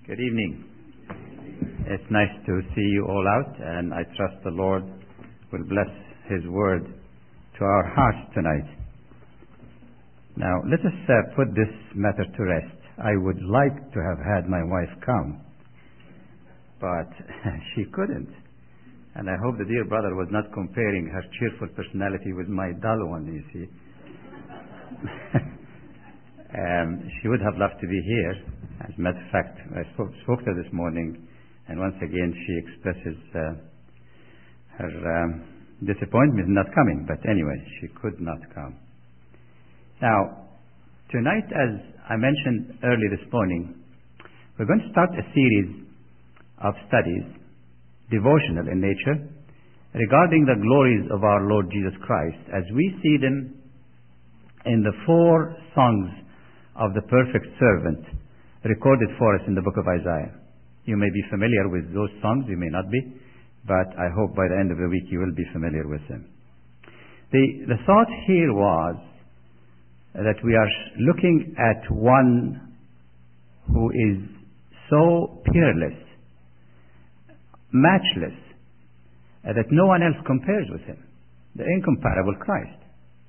Good evening. It's nice to see you all out, and I trust the Lord will bless His word to our hearts tonight. Now, let us put this matter to rest. I would like to have had my wife come, but she couldn't. And I hope the dear brother was not comparing her cheerful personality with my dull one, you see. She would have loved to be here. As a matter of fact, I spoke to her this morning, and once again she expresses her disappointment in not coming. But anyway, she could not come. Now, tonight, as I mentioned early this morning, we're going to start a series of studies, devotional in nature, regarding the glories of our Lord Jesus Christ as we see them in the 4 songs of the perfect servant recorded for us in the book of Isaiah. You may be familiar with those songs, you may not be, but I hope by the end of the week you will be familiar with them. The thought here was that we are looking at one who is so peerless, matchless, that no one else compares with him, the incomparable Christ.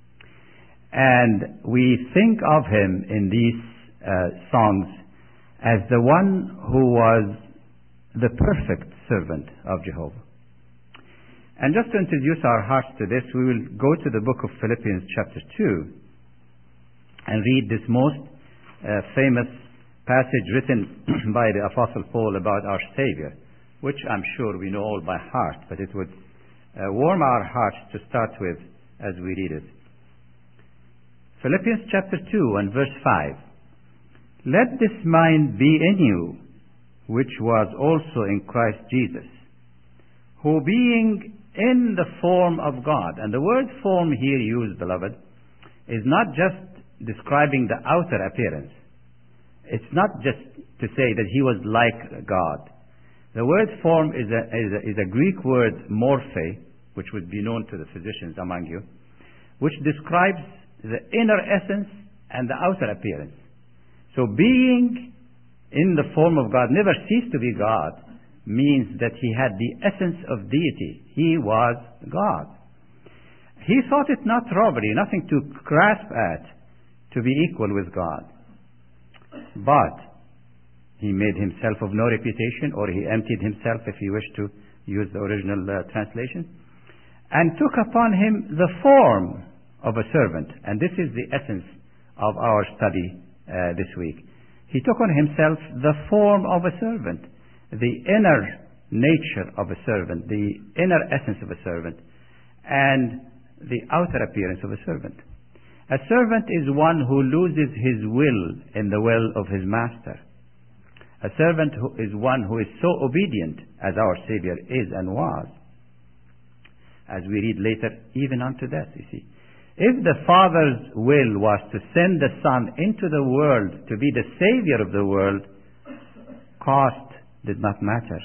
And we think of him in these songs as the one who was the perfect servant of Jehovah. And just to introduce our hearts to this, we will go to the book of Philippians chapter 2 and read this most famous passage written by the Apostle Paul about our Savior, which I'm sure we know all by heart, but it would warm our hearts to start with as we read it. Philippians chapter 2 and verse 5. Let this mind be in you, which was also in Christ Jesus, who being in the form of God, and the word form here used, beloved, is not just describing the outer appearance. It's not just to say that he was like God. The word form is a Greek word, morphe, which would be known to the physicians among you, which describes the inner essence and the outer appearance. So being in the form of God, never ceased to be God, means that he had the essence of deity. He was God. He thought it not robbery, nothing to grasp at, to be equal with God. But he made himself of no reputation, or he emptied himself, if you wish to use the original translation, and took upon him the form of a servant. And this is the essence of our study this week. He took on himself the form of a servant, the inner nature of a servant, the inner essence of a servant, and the outer appearance of a servant. A servant is one who loses his will in the will of his master. A servant is one who is so obedient as our Savior is and was, as we read later, even unto death, you see. If the Father's will was to send the Son into the world to be the Savior of the world, cost did not matter.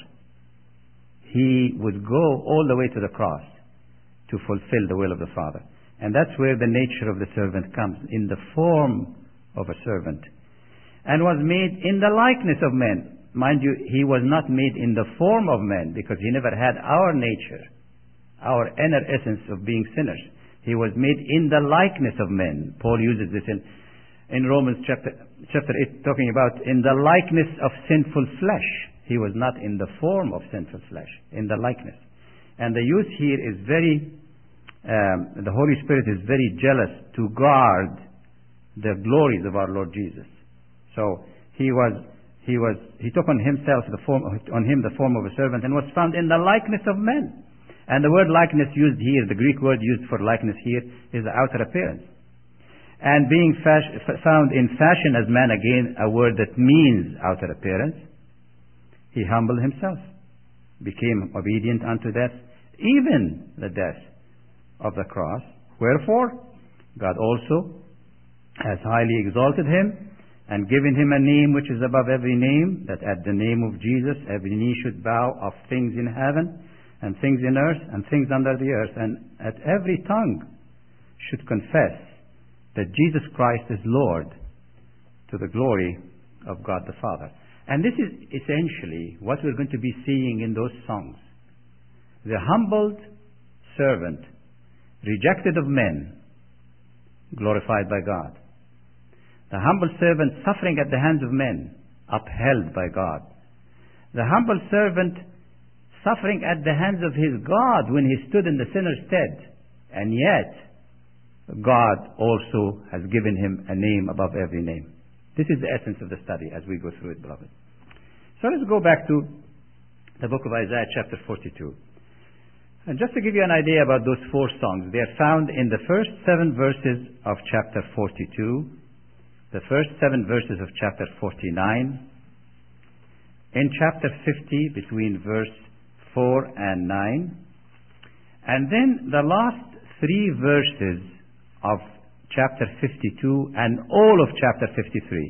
He would go all the way to the cross to fulfill the will of the Father. And that's where the nature of the servant comes, in the form of a servant. And was made in the likeness of men. Mind you, he was not made in the form of men, because he never had our nature, our inner essence of being sinners. He was made in the likeness of men. Paul uses this in Romans chapter 8, talking about in the likeness of sinful flesh. He was not in the form of sinful flesh, in the likeness. And the use here is the Holy Spirit is very jealous to guard the glories of our Lord Jesus. So he took on himself the form of a servant, and was found in the likeness of men. And the word likeness used here, the Greek word used for likeness here, is the outer appearance. And being found in fashion as man, again, a word that means outer appearance, he humbled himself, became obedient unto death, even the death of the cross. Wherefore, God also has highly exalted him, and given him a name which is above every name, that at the name of Jesus every knee should bow, of things in heaven, and things in earth, and things under the earth, and at every tongue should confess that Jesus Christ is Lord, to the glory of God the Father. And this is essentially what we're going to be seeing in those songs. The humbled servant, rejected of men, glorified by God. The humble servant suffering at the hands of men, upheld by God. The humble servant suffering at the hands of his God when he stood in the sinner's stead. And yet, God also has given him a name above every name. This is the essence of the study as we go through it, beloved. So let's go back to the book of Isaiah chapter 42. And just to give you an idea about those 4 songs, they are found in the first 7 verses of chapter 42, the first 7 verses of chapter 49, in chapter 50 between verse 4 and 9, and then the last 3 verses of chapter 52 and all of chapter 53.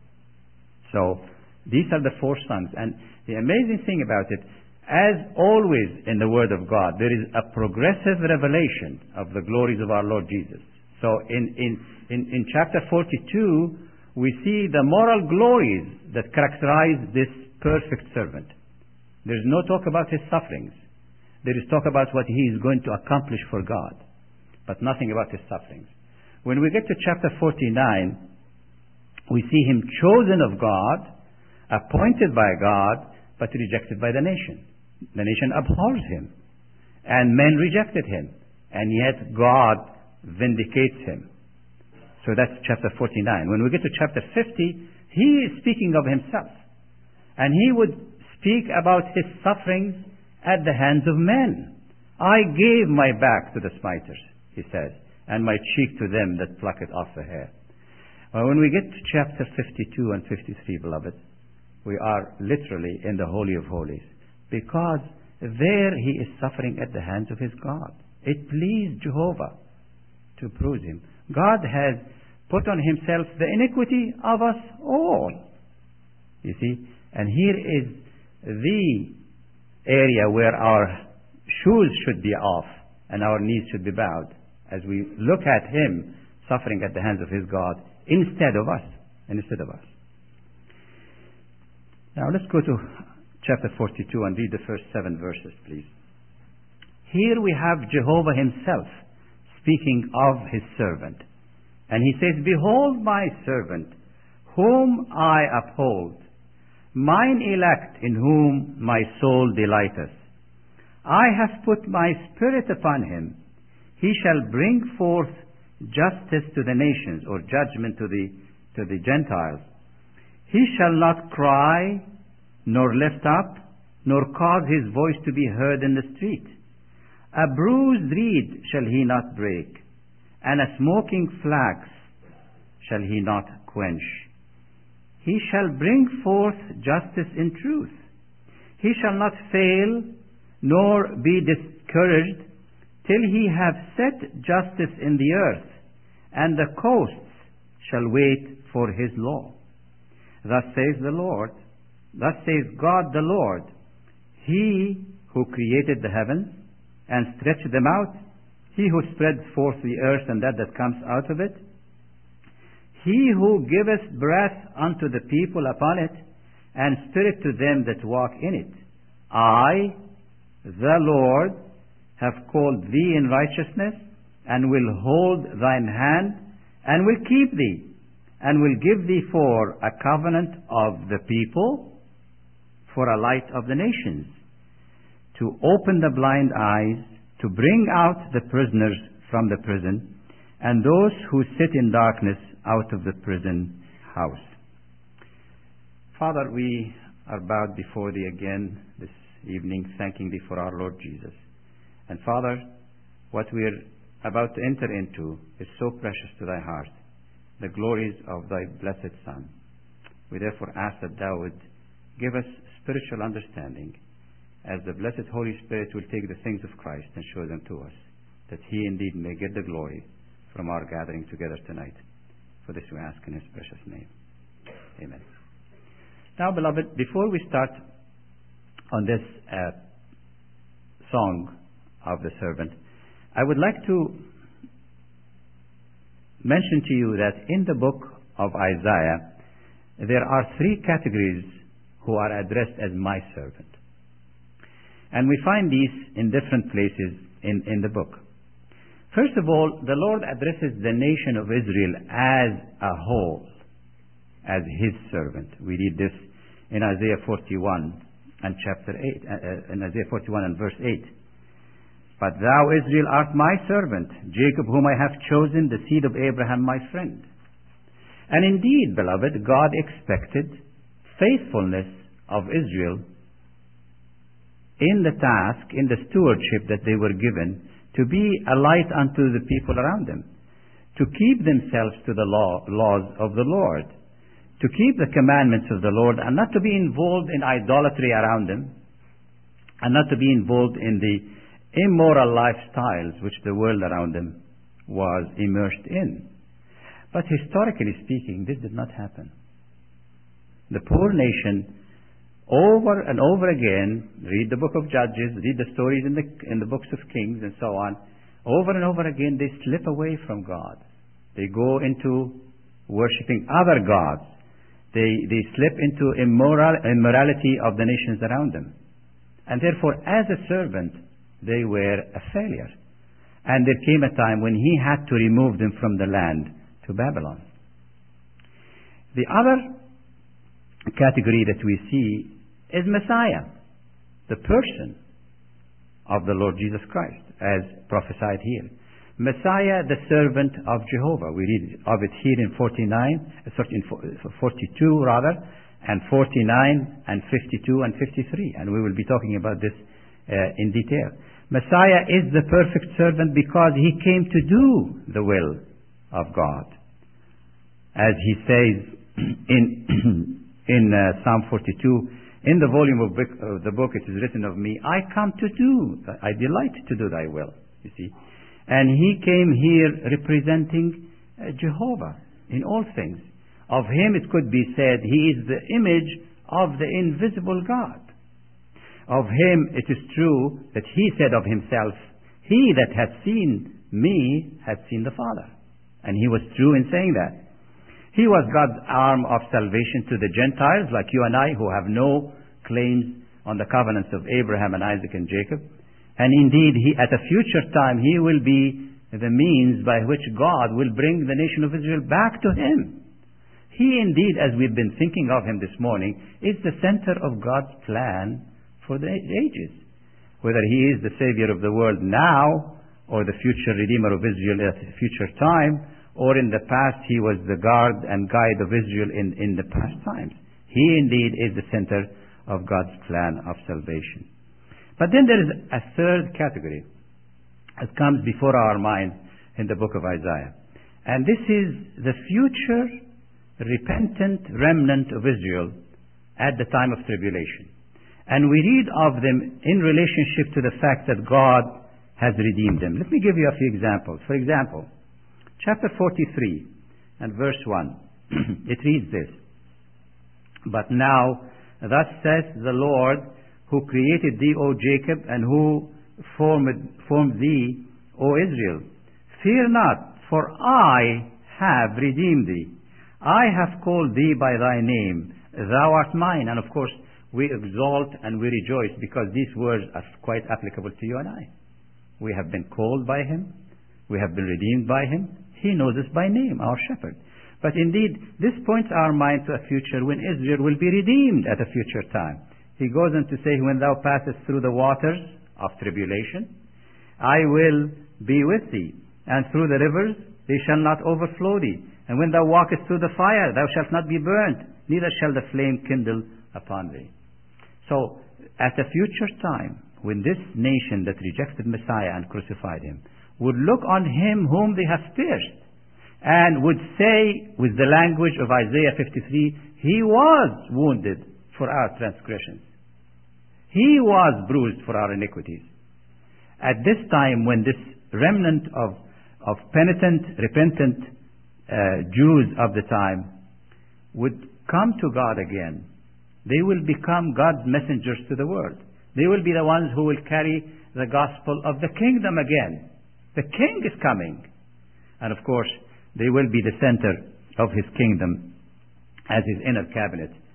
So these are the 4 songs. And the amazing thing about it, as always in the Word of God, there is a progressive revelation of the glories of our Lord Jesus. So in chapter 42, we see the moral glories that characterize this perfect servant. There is no talk about his sufferings. There is talk about what he is going to accomplish for God, but nothing about his sufferings. When we get to chapter 49, we see him chosen of God, appointed by God, but rejected by the nation. The nation abhors him, and men rejected him, and yet God vindicates him. So that's chapter 49. When we get to chapter 50, he is speaking of himself, and he would speak about his sufferings at the hands of men. I gave my back to the smiters, he says, and my cheek to them that pluck it off the hair. Well, when we get to chapter 52 and 53, beloved, we are literally in the Holy of Holies, because there he is suffering at the hands of his God. It pleased Jehovah to bruise him. God has put on himself the iniquity of us all. You see? And here is the area where our shoes should be off and our knees should be bowed, as we look at him suffering at the hands of his God instead of us. Now let's go to chapter 42 and read the first 7 verses, please. Here we have Jehovah himself speaking of his servant. And he says, Behold my servant, whom I uphold, mine elect in whom my soul delighteth. I have put my spirit upon him. He shall bring forth justice to the nations, or judgment to the Gentiles. He shall not cry, nor lift up, nor cause his voice to be heard in the street. A bruised reed shall he not break, and a smoking flax shall he not quench. He shall bring forth justice in truth. He shall not fail, nor be discouraged, till he have set justice in the earth, and the coasts shall wait for his law. Thus says the Lord, thus says God the Lord, He who created the heavens and stretched them out, He who spread forth the earth and that comes out of it, He who giveth breath unto the people upon it, and spirit to them that walk in it. I, the Lord, have called thee in righteousness, and will hold thine hand, and will keep thee, and will give thee for a covenant of the people, for a light of the nations, to open the blind eyes, to bring out the prisoners from the prison, and those who sit in darkness out of the prison house. Father, we are bowed before thee again this evening, thanking thee for our Lord Jesus. And Father, what we are about to enter into is so precious to thy heart, the glories of thy blessed Son. We therefore ask that thou would give us spiritual understanding, as the blessed Holy Spirit will take the things of Christ and show them to us, that he indeed may get the glory from our gathering together tonight. For this we ask in his precious name. Amen. Now, beloved, before we start on this song of the servant, I would like to mention to you that in the book of Isaiah, there are 3 categories who are addressed as my servant. And we find these in different places in the book. First of all, the Lord addresses the nation of Israel as a whole, as His servant. We read this in Isaiah 41 and chapter 8, in Isaiah 41 and verse 8. But thou, Israel, art my servant, Jacob, whom I have chosen, the seed of Abraham, my friend. And indeed, beloved, God expected faithfulness of Israel in the task, in the stewardship that they were given, to be a light unto the people around them, to keep themselves to the laws of the Lord, to keep the commandments of the Lord, and not to be involved in idolatry around them, and not to be involved in the immoral lifestyles which the world around them was immersed in. But historically speaking, this did not happen. The poor nation, over and over again, read the book of Judges, read the stories in the books of Kings and so on, over and over again they slip away from God. They go into worshipping other gods. They slip into immorality of the nations around them. And therefore, as a servant, they were a failure. And there came a time when He had to remove them from the land to Babylon. The other category that we see is Messiah, the person of the Lord Jesus Christ, as prophesied here. Messiah, the servant of Jehovah. We read of it here in 42 rather, and 49 and 52 and 53. And we will be talking about this in detail. Messiah is the perfect servant because He came to do the will of God. As He says in Psalm 42, in the volume of the book it is written of me, I delight to do thy will, you see. And He came here representing Jehovah in all things. Of Him it could be said, He is the image of the invisible God. Of Him it is true that He said of Himself, He that hath seen me hath seen the Father. And He was true in saying that. He was God's arm of salvation to the Gentiles, like you and I, who have no claims on the covenants of Abraham and Isaac and Jacob. And indeed, at a future time, He will be the means by which God will bring the nation of Israel back to Him. He indeed, as we've been thinking of Him this morning, is the center of God's plan for the ages. Whether He is the Savior of the world now, or the future Redeemer of Israel at a future time, or in the past He was the guard and guide of Israel in the past times. He indeed is the center of God's plan of salvation. But then there is a third category that comes before our minds in the book of Isaiah. And this is the future repentant remnant of Israel at the time of tribulation. And we read of them in relationship to the fact that God has redeemed them. Let me give you a few examples. For example, chapter 43 and verse 1, it reads this, But now, thus saith the Lord, who created thee, O Jacob, and who formed thee, O Israel. Fear not, for I have redeemed thee. I have called thee by thy name. Thou art mine. And of course, we exalt and we rejoice because these words are quite applicable to you and I. We have been called by Him. We have been redeemed by Him. He knows us by name, our shepherd. But indeed, this points our mind to a future when Israel will be redeemed at a future time. He goes on to say, when thou passest through the waters of tribulation, I will be with thee, and through the rivers they shall not overflow thee. And when thou walkest through the fire, thou shalt not be burnt, neither shall the flame kindle upon thee. So, at a future time, when this nation that rejected Messiah and crucified Him would look on Him whom they have pierced, and would say with the language of Isaiah 53, He was wounded for our transgressions. He was bruised for our iniquities. At this time, when this remnant of penitent, repentant Jews of the time would come to God again, they will become God's messengers to the world. They will be the ones who will carry the gospel of the kingdom again. The King is coming. And of course, they will be the center of His kingdom as His inner cabinet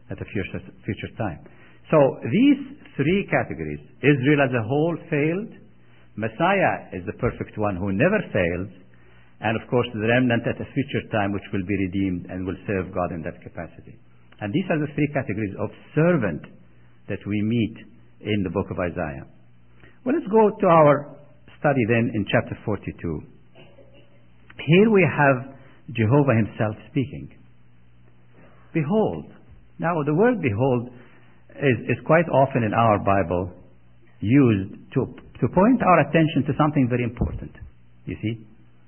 at a future time. So these three categories, Israel as a whole failed, Messiah is the perfect one who never fails, and of course the remnant at a future time which will be redeemed and will serve God in that capacity. And these are the three categories of servant that we meet in the book of Isaiah. Well, let's go to our study then in chapter 42. Here we have Jehovah himself speaking. Behold. Now the word behold is quite often in our Bible used to point our attention to something very important. You see?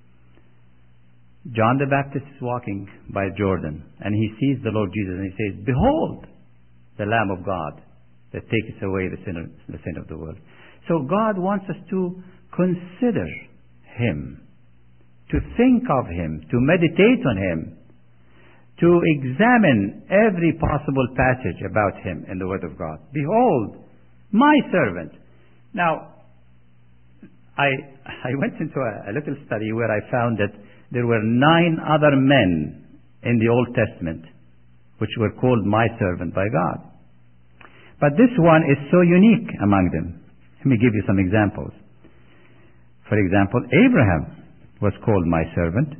John the Baptist is walking by Jordan and he sees the Lord Jesus and he says, behold, the Lamb of God that taketh away the sin of the world. So God wants us to consider him, to think of him, to meditate on him, to examine every possible passage about him in the Word of God. Behold, my servant. Now, I went into a little study where I found that there were 9 other men in the Old Testament which were called my servant by God. But this one is so unique among them. Let me give you some examples. For example, Abraham was called my servant.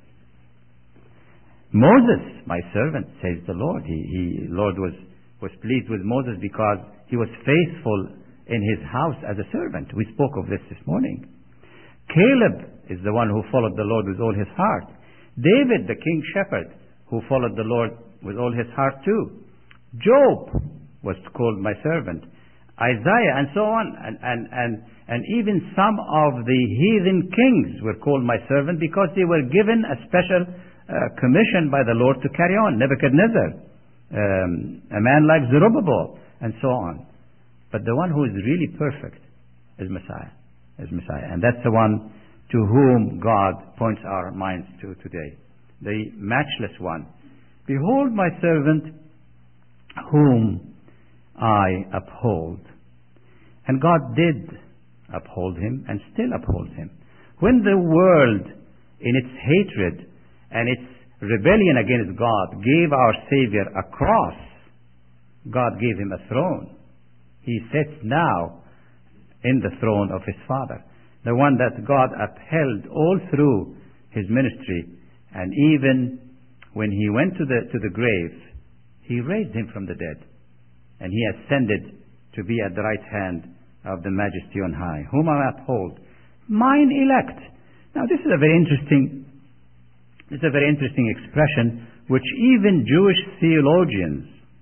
Moses, my servant, says the Lord. Lord was pleased with Moses because he was faithful in his house as a servant. We spoke of this morning. Caleb is the one who followed the Lord with all his heart. David, the king shepherd, who followed the Lord with all his heart too. Job was called my servant. Isaiah, and so on. And even some of the heathen kings were called my servant because they were given a special commission by the Lord to carry on. Nebuchadnezzar, a man like Zerubbabel, and so on. But the one who is really perfect is Messiah. And that's the one to whom God points our minds to today. The matchless one. Behold my servant whom I uphold. And God did uphold him and still upholds him. When the world in its hatred and its rebellion against God gave our Savior a cross, God gave him a throne. He sits now in the throne of his Father, the one that God upheld all through his ministry, and even when he went to the grave, he raised him from the dead, and he ascended to be at the right hand of the Majesty on high, whom I uphold, mine elect. Now this is a very interesting expression which even Jewish theologians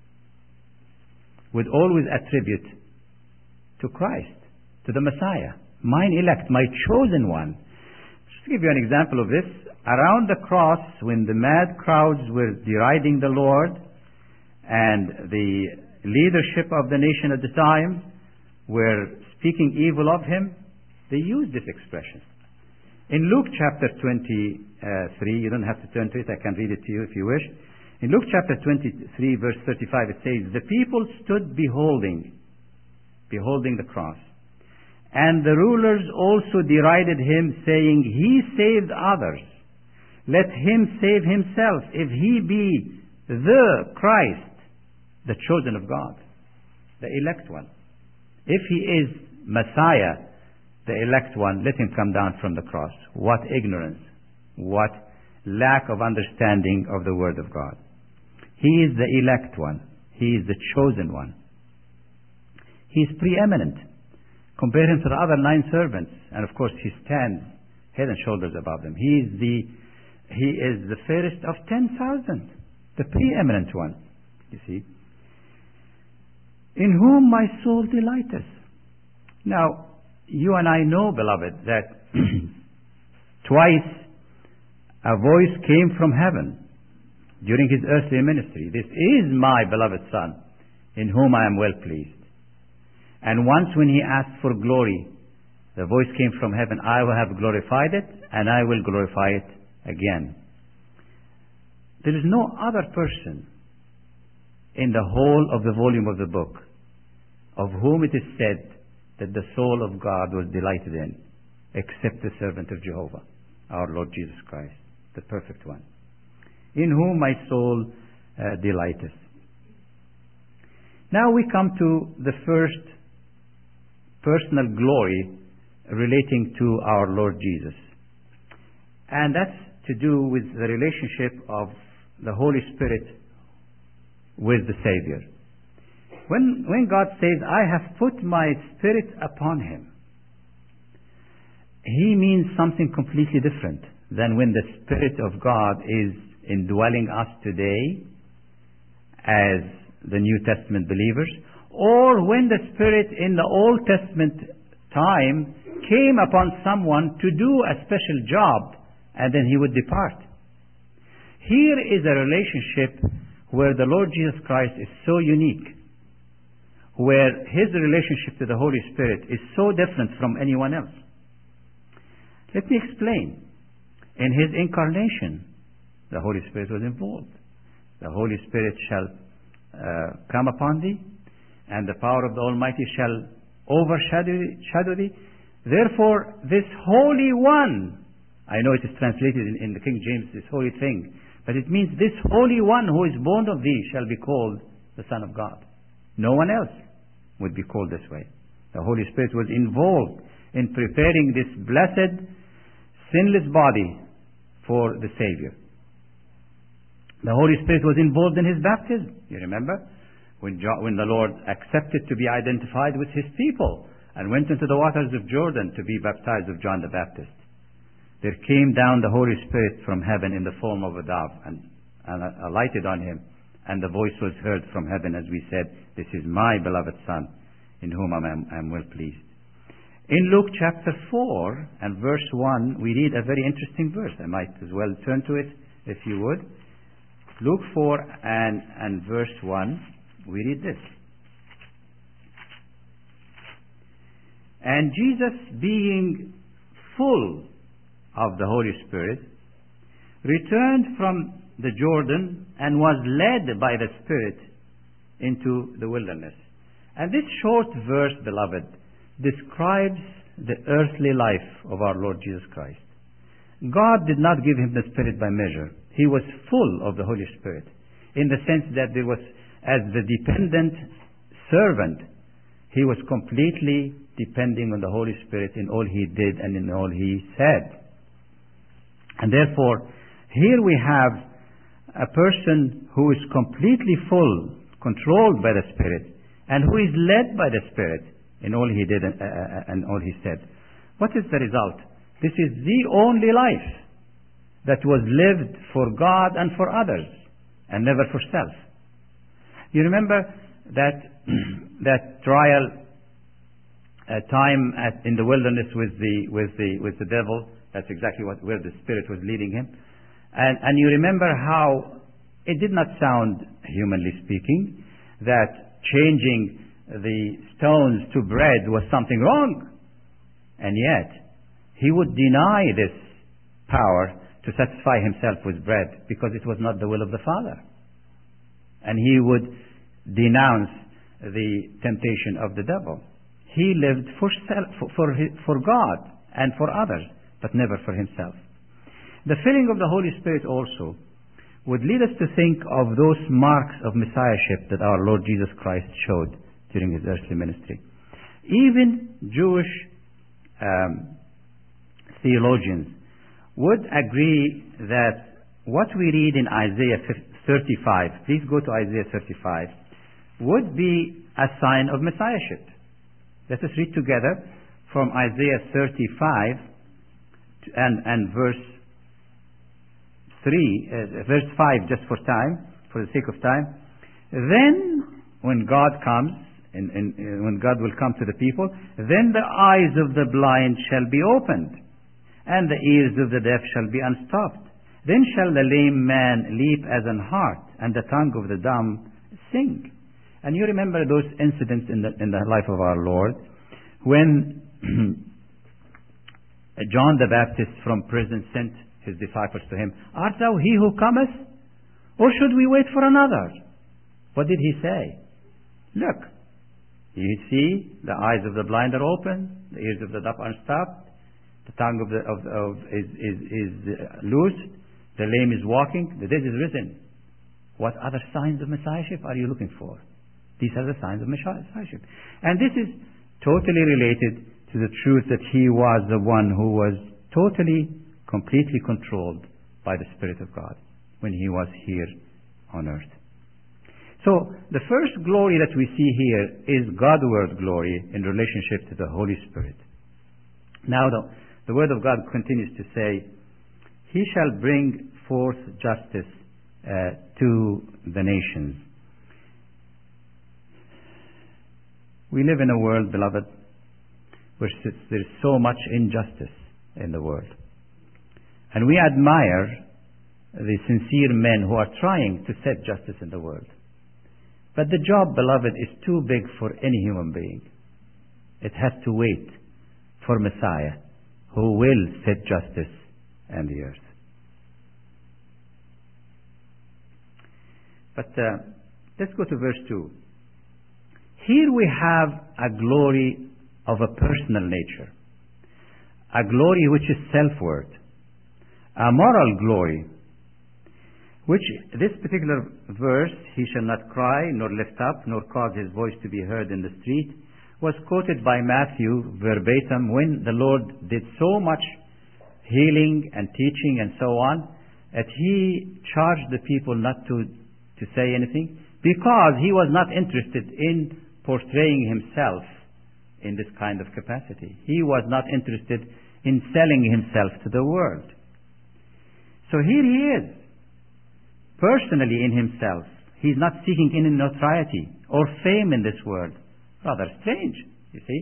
would always attribute to Christ, to the Messiah. Mine elect, my chosen one. Just to give you an example of this, around the cross, when the mad crowds were deriding the Lord and the leadership of the nation at the time were speaking evil of him, they used this expression. In Luke chapter 23, you don't have to turn to it, I can read it to you if you wish. In Luke chapter 23, verse 35, it says, the people stood beholding the cross. And the rulers also derided him, saying, he saved others. Let him save himself, if he be the Christ, the chosen of God, the elect one. If he is Messiah, the elect one, let him come down from the cross. What ignorance, what lack of understanding of the Word of God. He is the elect one. He is the chosen one. He is preeminent. Compare him to the other 9 servants, and of course he stands head and shoulders above them. He is the fairest of 10,000, the preeminent one, you see. In whom my soul delighteth. Now, you and I know, beloved, that twice a voice came from heaven during his earthly ministry. This is my beloved Son, in whom I am well pleased. And once when he asked for glory, the voice came from heaven, I will have glorified it, and I will glorify it again. There is no other person in the whole of the volume of the book of whom it is said that the soul of God was delighted in, except the servant of Jehovah, our Lord Jesus Christ, the perfect one, in whom my soul delighteth. Now we come to the first personal glory relating to our Lord Jesus. And that's to do with the relationship of the Holy Spirit with the Savior. When God says, I have put my Spirit upon him, he means something completely different than when the Spirit of God is indwelling us today as the New Testament believers, or when the Spirit in the Old Testament time came upon someone to do a special job and then he would depart. Here is a relationship where the Lord Jesus Christ is so unique, where his relationship to the Holy Spirit is so different from anyone else. Let me explain. In his incarnation, the Holy Spirit was involved. The Holy Spirit shall come upon thee, and the power of the Almighty shall overshadow thee. Therefore, this Holy One, I know it is translated in the King James, this holy thing, but it means this Holy One who is born of thee shall be called the Son of God. No one else would be called this way. The Holy Spirit was involved in preparing this blessed, sinless body for the Savior. The Holy Spirit was involved in his baptism. You remember? When the Lord accepted to be identified with his people and went into the waters of Jordan to be baptized of John the Baptist, there came down the Holy Spirit from heaven in the form of a dove and alighted on him, and the voice was heard from heaven as we said, this is my beloved Son, in whom I am well pleased. In Luke chapter 4 and verse 1, we read a very interesting verse. I might as well turn to it if you would. Luke 4 and verse 1, we read this. And Jesus, being full of the Holy Spirit, returned from the Jordan and was led by the Spirit into the wilderness. And this short verse, beloved, describes the earthly life of our Lord Jesus Christ. God did not give him the Spirit by measure. He was full of the Holy Spirit, in the sense that there was, as the dependent servant, he was completely depending on the Holy Spirit in all he did and in all he said. And therefore, here we have a person who is completely full, controlled by the Spirit, and who is led by the Spirit in all he did and all he said. What is the result? This is the only life that was lived for God and for others, and never for self. You remember that trial time in the wilderness with the devil. That's exactly where the Spirit was leading him. And you remember how it did not sound, humanly speaking, that changing the stones to bread was something wrong. And yet, he would deny this power to satisfy himself with bread because it was not the will of the Father. And he would denounce the temptation of the devil. He lived for God and for others, but never for himself. The filling of the Holy Spirit also would lead us to think of those marks of messiahship that our Lord Jesus Christ showed during his earthly ministry. Even Jewish theologians would agree that what we read in Isaiah 35, please go to Isaiah 35, would be a sign of messiahship. Let us read together from Isaiah 35 and verse 5, just for the sake of time. Then, when God comes, when God will come to the people, then the eyes of the blind shall be opened, and the ears of the deaf shall be unstopped. Then shall the lame man leap as an hart, and the tongue of the dumb sing. And you remember those incidents in the life of our Lord, when John the Baptist from prison sent his disciples to him. Art thou he who cometh, or should we wait for another? What did he say? Look, you see, the eyes of the blind are open, the ears of the deaf are unstopped, the tongue is loosed, the lame is walking, the dead is risen. What other signs of messiahship are you looking for? These are the signs of Messiahship. And this is totally related to the truth that he was the one who was totally, completely controlled by the Spirit of God when he was here on earth. So the first glory that we see here is Godward glory in relationship to the Holy Spirit. Now the Word of God continues to say, He shall bring forth justice to the nations. We live in a world, beloved, where there is so much injustice in the world. And we admire the sincere men who are trying to set justice in the world. But the job, beloved, is too big for any human being. It has to wait for Messiah, who will set justice on the earth. But let's go to verse 2. Here we have a glory of a personal nature, a glory which is self-worth, a moral glory, which this particular verse, he shall not cry, nor lift up, nor cause his voice to be heard in the street, was quoted by Matthew verbatim when the Lord did so much healing and teaching and so on, that he charged the people not to say anything, because he was not interested in portraying himself in this kind of capacity. He was not interested in selling himself to the world. So here he is, personally in himself. He's not seeking any notoriety or fame in this world. Rather strange, you see.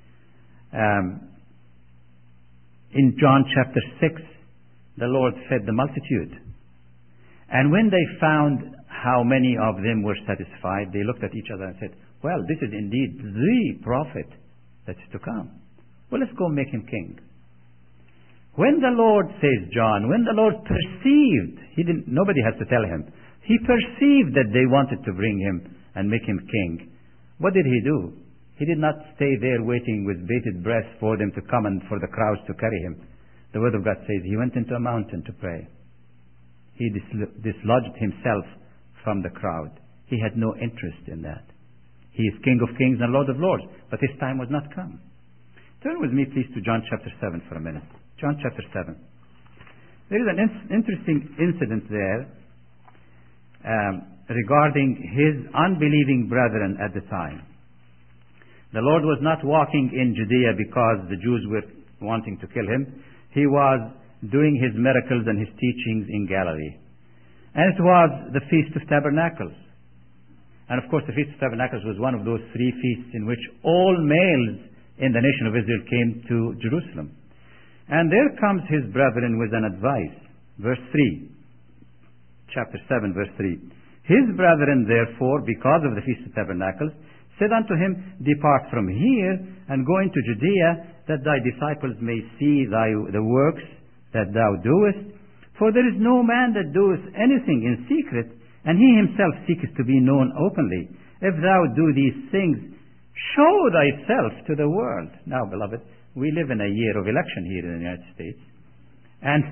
In John chapter 6, the Lord fed the multitude. And when they found how many of them were satisfied, they looked at each other and said, well, this is indeed the prophet that is to come. Well, let's go make him king. When the Lord, says John, when the Lord perceived, nobody has to tell him, he perceived that they wanted to bring him and make him king. What did he do? He did not stay there waiting with bated breath for them to come and for the crowds to carry him. The Word of God says he went into a mountain to pray. He dislodged himself from the crowd. He had no interest in that. He is King of Kings and Lord of Lords, but his time was not come. Turn with me, please, to John chapter 7 for a minute. John chapter 7. There is an interesting incident there regarding his unbelieving brethren at the time. The Lord was not walking in Judea because the Jews were wanting to kill him. He was doing his miracles and his teachings in Galilee. And it was the Feast of Tabernacles. And of course the Feast of Tabernacles was one of those 3 feasts in which all males in the nation of Israel came to Jerusalem. And there comes his brethren with an advice. Verse 3. Chapter 7, verse 3. His brethren, therefore, because of the Feast of Tabernacles, said unto him, Depart from here, and go into Judea, that thy disciples may see the works that thou doest. For there is no man that doeth anything in secret, and he himself seeketh to be known openly. If thou do these things, show thyself to the world. Now, beloved, we live in a year of election here in the United States. And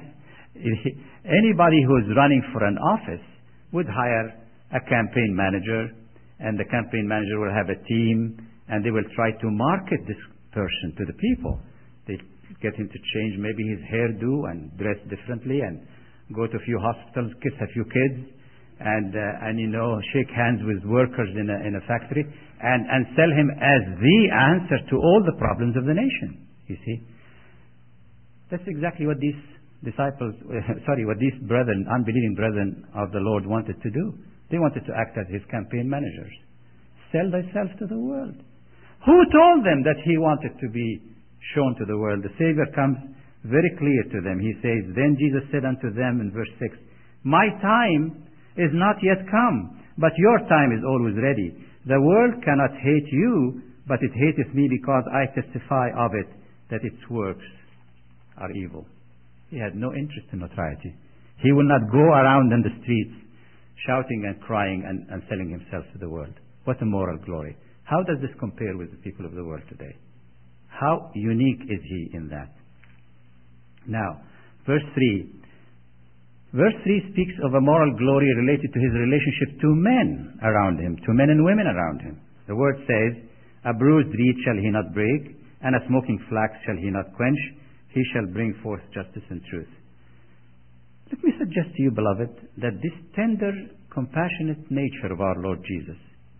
anybody who is running for an office would hire a campaign manager, and the campaign manager will have a team, and they will try to market this person to the people. They get him to change maybe his hairdo and dress differently and go to a few hospitals, kiss a few kids, and shake hands with workers in a factory, and sell him as the answer to all the problems of the nation. You see, that's exactly what these brethren, unbelieving brethren of the Lord, wanted to do. They wanted to act as his campaign managers. Sell thyself to the world. Who told them that he wanted to be shown to the world? The Savior comes very clear to them. He says, Then Jesus said unto them in verse 6, My time is not yet come, but your time is always ready. The world cannot hate you, but it hateth me, because I testify of it, that its works are evil. He had no interest in notoriety. He will not go around in the streets shouting and crying and selling himself to the world. What a moral glory. How does this compare with the people of the world today? How unique is he in that? Now, verse 3. Verse 3 speaks of a moral glory related to his relationship to men around him, to men and women around him. The word says, a bruised reed shall he not break, and a smoking flax shall he not quench. He shall bring forth justice and truth. Let me suggest to you, beloved, that this tender, compassionate nature of our Lord Jesus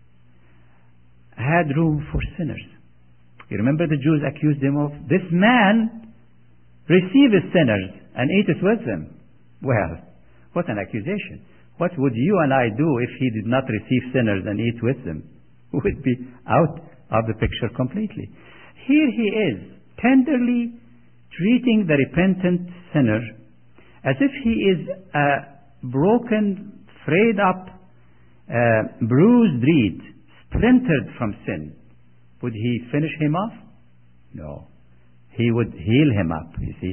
had room for sinners. You remember the Jews accused him of, this man receiveth sinners and eateth with them. Well, what an accusation. What would you and I do if he did not receive sinners and eat with them? We would be out of the picture completely. Here he is, tenderly treating the repentant sinner as if he is a broken, frayed up, bruised reed, splintered from sin. Would he finish him off? No. He would heal him up, you see.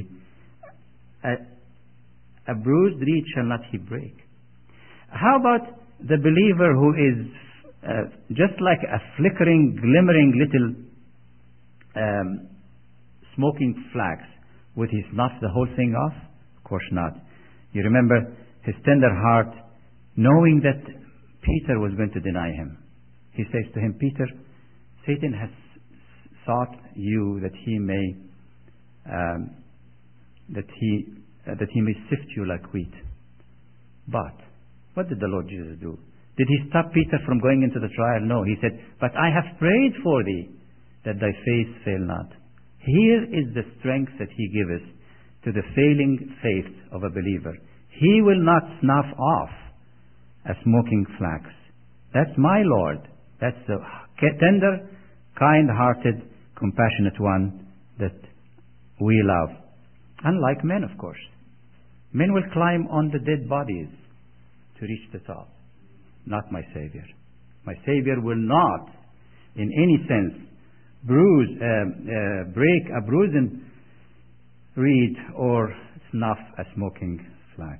A bruised reed shall not he break. How about the believer who is just like a flickering, glimmering little smoking flax? Would he snuff the whole thing off? Of course not. You remember his tender heart, knowing that Peter was going to deny him. He says to him, Peter, Satan has sought you that he may sift you like wheat. But what did the Lord Jesus do? Did he stop Peter from going into the trial? No. He said, but I have prayed for thee, that thy faith fail not. Here is the strength that he giveth to the failing faith of a believer. He will not snuff off a smoking flax. That's my Lord. That's the tender, kind-hearted, compassionate one that we love. Unlike men, of course. Men will climb on the dead bodies to reach the top. Not my Savior. My Savior will not, in any sense, break a bruised reed or snuff a smoking flax.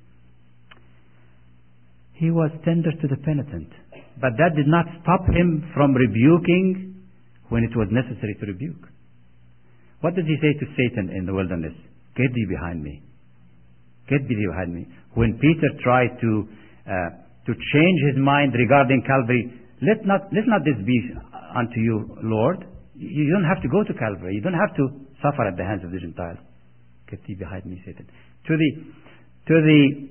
He was tender to the penitent, but that did not stop him from rebuking when it was necessary to rebuke. What did he say to Satan in the wilderness? Get thee behind me. Get thee behind me. When Peter tried to change his mind regarding Calvary, let not this be unto you, Lord. You don't have to go to Calvary. You don't have to suffer at the hands of the Gentiles. Get thee behind me, Satan. To the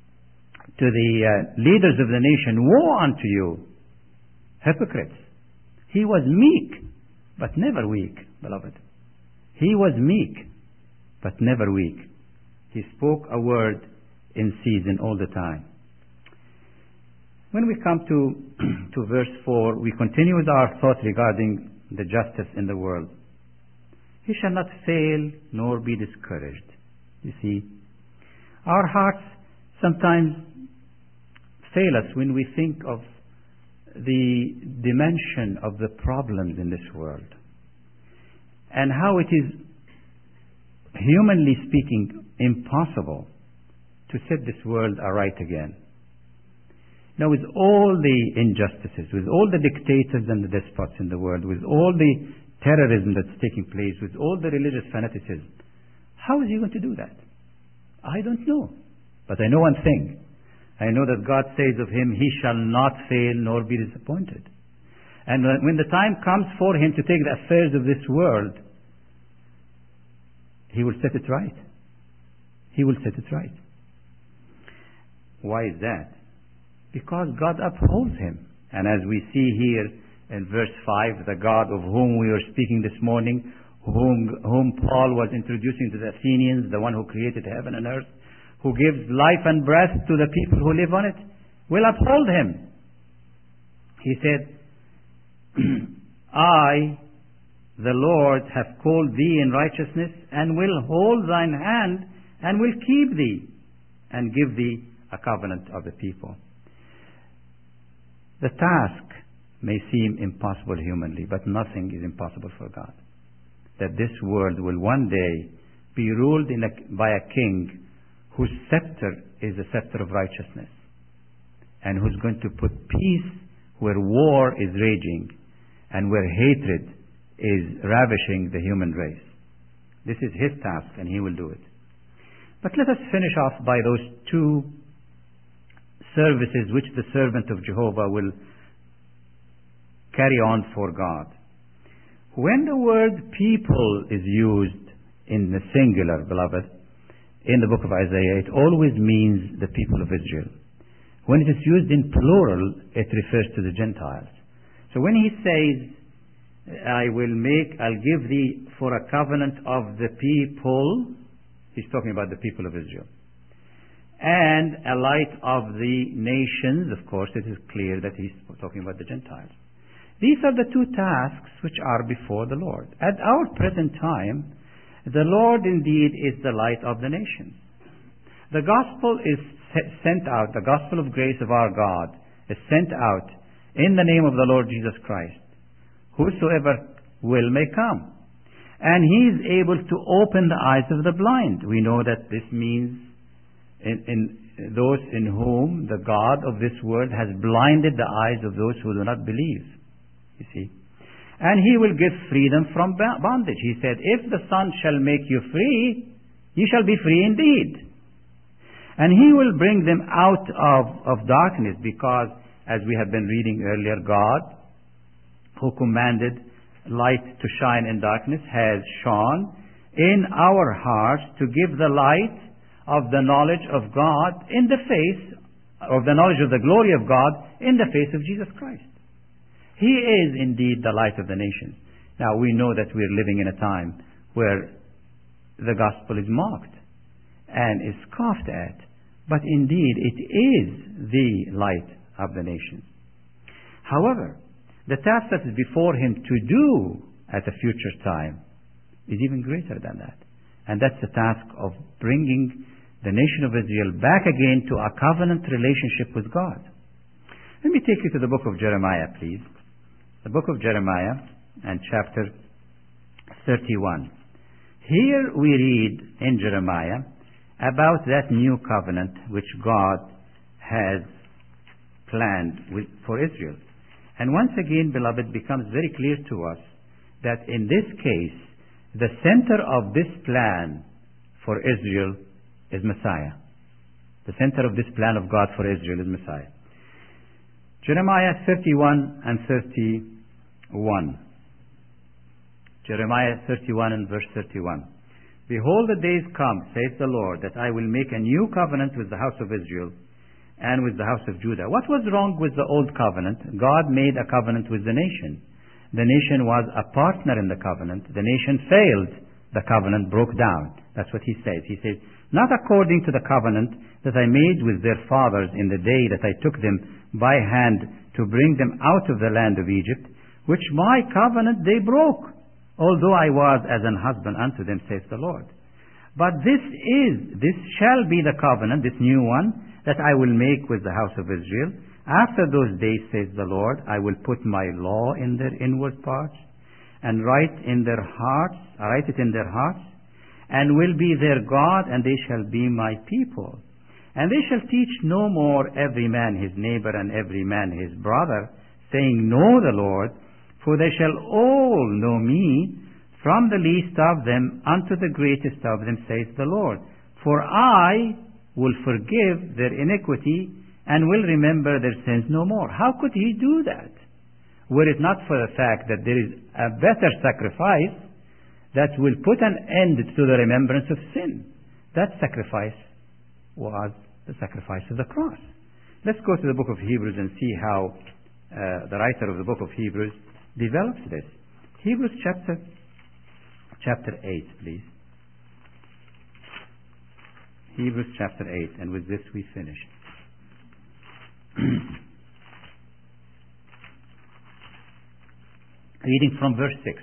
leaders of the nation, woe unto you, hypocrites. He was meek, but never weak, beloved. He was meek, but never weak. He spoke a word in season all the time. When we come to verse 4, we continue with our thought regarding the justice in the world. He shall not fail nor be discouraged. You see, our hearts sometimes fail us when we think of the dimension of the problems in this world and how it is, humanly speaking, impossible to set this world aright again. Now, with all the injustices, with all the dictators and the despots in the world, with all the terrorism that's taking place, with all the religious fanaticism, how is he going to do that? I don't know. But I know one thing. I know that God says of him, he shall not fail nor be disappointed. And when the time comes for him to take the affairs of this world, he will set it right. He will set it right. Why is that? Because God upholds him. And as we see here in verse 5, the God of whom we were speaking this morning, whom Paul was introducing to the Athenians, the one who created heaven and earth, who gives life and breath to the people who live on it, will uphold him. He said, I, the Lord, have called thee in righteousness, and will hold thine hand, and will keep thee, and give thee a covenant of the people. The task may seem impossible humanly, but nothing is impossible for God. That this world will one day be ruled by a king whose scepter is a scepter of righteousness, and who's going to put peace where war is raging and where hatred is ravishing the human race. This is his task, and he will do it. But let us finish off by those two services which the servant of Jehovah will carry on for God. When the word people is used in the singular, beloved, in the book of Isaiah, it always means the people of Israel. When it is used in plural, it refers to the Gentiles. So when he says, I'll give thee for a covenant of the people, he's talking about the people of Israel. And a light of the nations, of course, it is clear that he's talking about the Gentiles. These are the two tasks which are before the Lord. At our present time, the Lord indeed is the light of the nations. The gospel is sent out, the gospel of grace of our God is sent out in the name of the Lord Jesus Christ. Whosoever will may come. And he is able to open the eyes of the blind. We know that this means in those in whom the God of this world has blinded the eyes of those who do not believe. You see. And he will give freedom from bondage. He said, if the Son shall make you free, you shall be free indeed. And he will bring them out of darkness, because, as we have been reading earlier, God, who commanded light to shine in darkness, has shone in our hearts to give the light of the knowledge of God in the face of the knowledge of the glory of God in the face of Jesus Christ. He is indeed the light of the nations. Now we know that we are living in a time where the gospel is mocked and is scoffed at, but indeed it is the light of the nations. However, the task that is before him to do at a future time is even greater than that. And that's the task of bringing the nation of Israel back again to a covenant relationship with God. Let me take you to the book of Jeremiah, please. The book of Jeremiah and chapter 31. Here we read in Jeremiah about that new covenant which God has planned for Israel. And once again, beloved, it becomes very clear to us that in this case, the center of this plan for Israel is Messiah. The center of this plan of God for Israel is Messiah. Jeremiah 31 and 31. Jeremiah 31 and verse 31. Behold, the days come, saith the Lord, that I will make a new covenant with the house of Israel and with the house of Judah. What was wrong with the old covenant? God made a covenant with the nation. The nation was a partner in the covenant. The nation failed. The covenant broke down. That's what he says. He says, not according to the covenant that I made with their fathers in the day that I took them by hand to bring them out of the land of Egypt, which my covenant they broke, although I was as an husband unto them, saith the Lord. But this shall be the covenant, this new one, that I will make with the house of Israel. After those days, says the Lord, I will put my law in their inward parts, and write it in their hearts, and will be their God, and they shall be my people. And they shall teach no more every man his neighbor and every man his brother, saying, Know the Lord, for they shall all know me, from the least of them unto the greatest of them, saith the Lord. For I will forgive their iniquity, and will remember their sins no more. How could he do that? Were it not for the fact that there is a better sacrifice that will put an end to the remembrance of sin. That sacrifice was the sacrifice of the cross. Let's go to the book of Hebrews and see how the writer of the book of Hebrews develops this. Hebrews chapter 8, please. Hebrews chapter 8, and with this we finish. Reading from verse 6.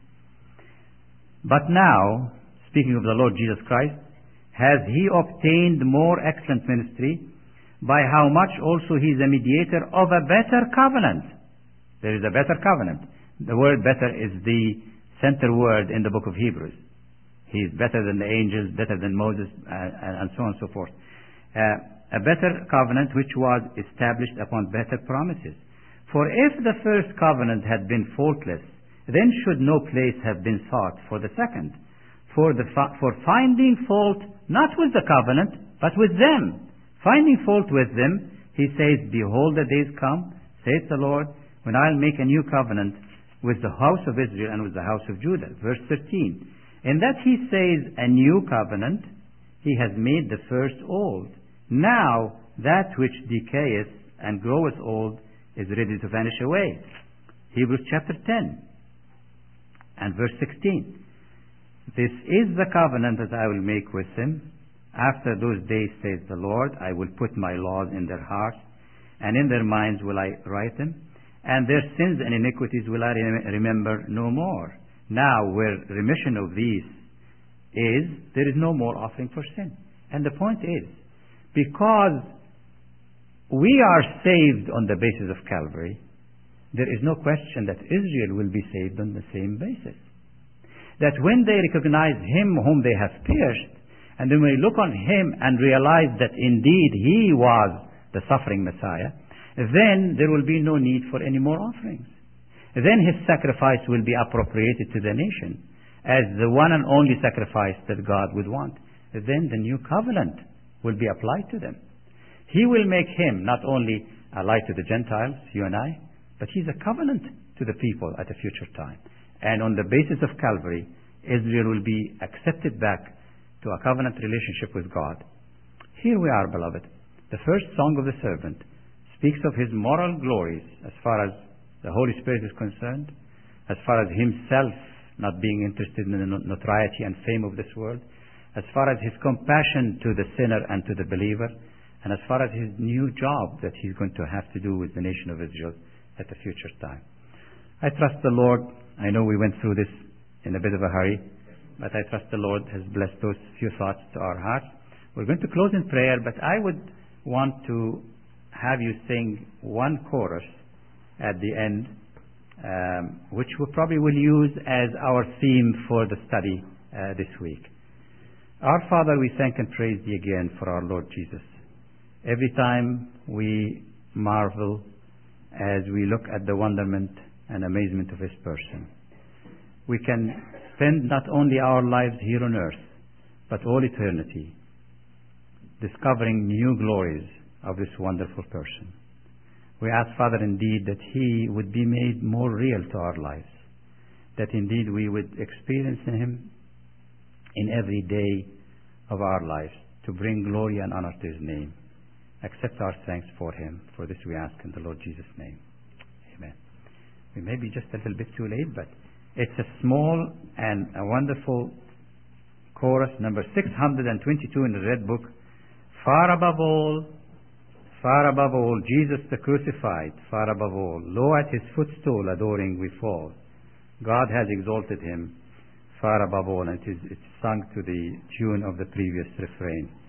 But now, speaking of the Lord Jesus Christ, has he obtained more excellent ministry, by how much also he is a mediator of a better covenant. There is a better covenant. The word better is the center word in the book of Hebrews. He is better than the angels, better than Moses, and so on and so forth. A better covenant which was established upon better promises. For if the first covenant had been faultless, then should no place have been sought for the second. for finding fault not with the covenant, but with them. Finding fault with them, he says, behold, the days come, saith the Lord, when I'll make a new covenant with the house of Israel and with the house of Judah. Verse 13. In that he says, a new covenant, he has made the first old. Now that which decayeth and groweth old is ready to vanish away. Hebrews chapter 10 and verse 16. This is the covenant that I will make with them. After those days, says the Lord, I will put my laws in their hearts, and in their minds will I write them, and their sins and iniquities will I remember no more. Now, where remission of these is, there is no more offering for sin. And the point is, because we are saved on the basis of Calvary, there is no question that Israel will be saved on the same basis. That when they recognize Him whom they have pierced, and then when they look on Him and realize that indeed He was the suffering Messiah, then there will be no need for any more offerings. Then His sacrifice will be appropriated to the nation as the one and only sacrifice that God would want. Then the new covenant will be applied to them. He will make Him not only a light to the Gentiles, you and I, but He's a covenant to the people at a future time. And on the basis of Calvary, Israel will be accepted back to a covenant relationship with God. Here we are, beloved. The first song of the servant speaks of his moral glories as far as the Holy Spirit is concerned, as far as himself not being interested in the notoriety and fame of this world, as far as his compassion to the sinner and to the believer, and as far as his new job that he's going to have to do with the nation of Israel at a future time. I trust the Lord. I know we went through this in a bit of a hurry, but I trust the Lord has blessed those few thoughts to our hearts. We're going to close in prayer, but I would want to have you sing one chorus at the end, which we probably will use as our theme for the study this week. Our Father, we thank and praise Thee again for our Lord Jesus. Every time we marvel as we look at the wonderment and amazement of His person. We can spend not only our lives here on earth, but all eternity, discovering new glories of this wonderful person. We ask, Father, indeed, that He would be made more real to our lives, that indeed we would experience Him in every day of our lives, to bring glory and honor to His name. Accept our thanks for Him. For this we ask in the Lord Jesus' name. Amen. We may be just a little bit too late, but it's a small and a wonderful chorus, number 622 in the Red Book. Far above all, Jesus the crucified, far above all, low at His footstool adoring we fall. God has exalted Him far above all, and it's sung to the tune of the previous refrain.